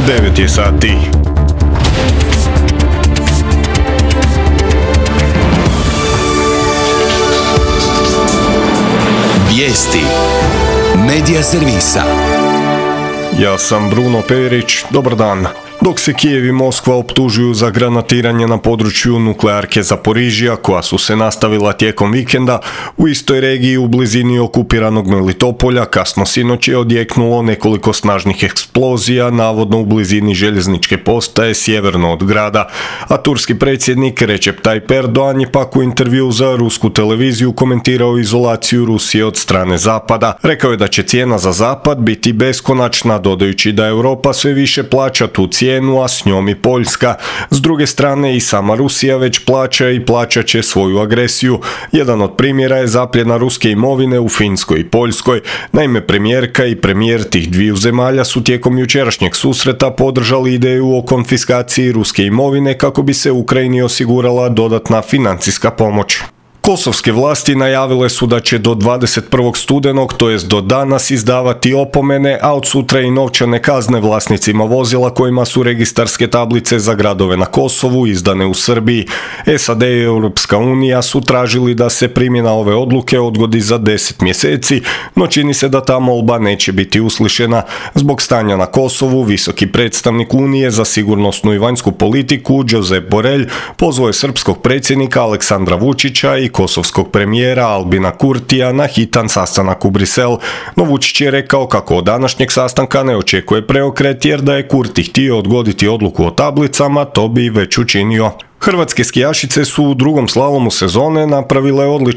9 je sati. Vijesti Medija servisa. Ja sam Bruno Perić, dobar dan. Dok se Kijev i Moskva optužuju za granatiranje na području nuklearke Zaporižija, koja su se nastavila tijekom vikenda, u istoj regiji u blizini okupiranog Melitopolja kasno sinoć je odjeknulo nekoliko snažnih eksplozija, navodno u blizini željezničke postaje sjeverno od grada, a turski predsjednik Recep Tayyip Erdogan je pak u intervju za rusku televiziju komentirao izolaciju Rusije od strane Zapada. Rekao je da će cijena za Zapad biti beskonačna, dodajući da Europa sve više plaća tu cijenu, a s njom i Poljska. S druge strane, i sama Rusija već plaća i plaćat će svoju agresiju. Jedan od primjera je zapljena ruske imovine u Finskoj i Poljskoj. Naime, premijerka i premijer tih dviju zemalja su tijekom jučerašnjeg susreta podržali ideju o konfiskaciji ruske imovine kako bi se Ukrajini osigurala dodatna financijska pomoć. Kosovske vlasti najavile su da će do 21. studenog, to jest do danas, izdavati opomene, a od sutra i novčane kazne vlasnicima vozila kojima su registarske tablice za gradove na Kosovu izdane u Srbiji. SAD i Europska unija su tražili da se primjena ove odluke odgodi za 10 mjeseci, no čini se da ta molba neće biti uslišena. Zbog stanja na Kosovu, visoki predstavnik Unije za sigurnosnu i vanjsku politiku Josep Borrell pozvao je srpskog predsjednika Aleksandra Vučića i kosovskog premijera Albina Kurtija na hitan sastanak u Brisel, no Vučić je rekao kako od današnjeg sastanka ne očekuje preokret, jer da je Kurti htio odgoditi odluku o tablicama, to bi već učinio. Hrvatske skijašice su u drugom slalomu sezone napravile odličan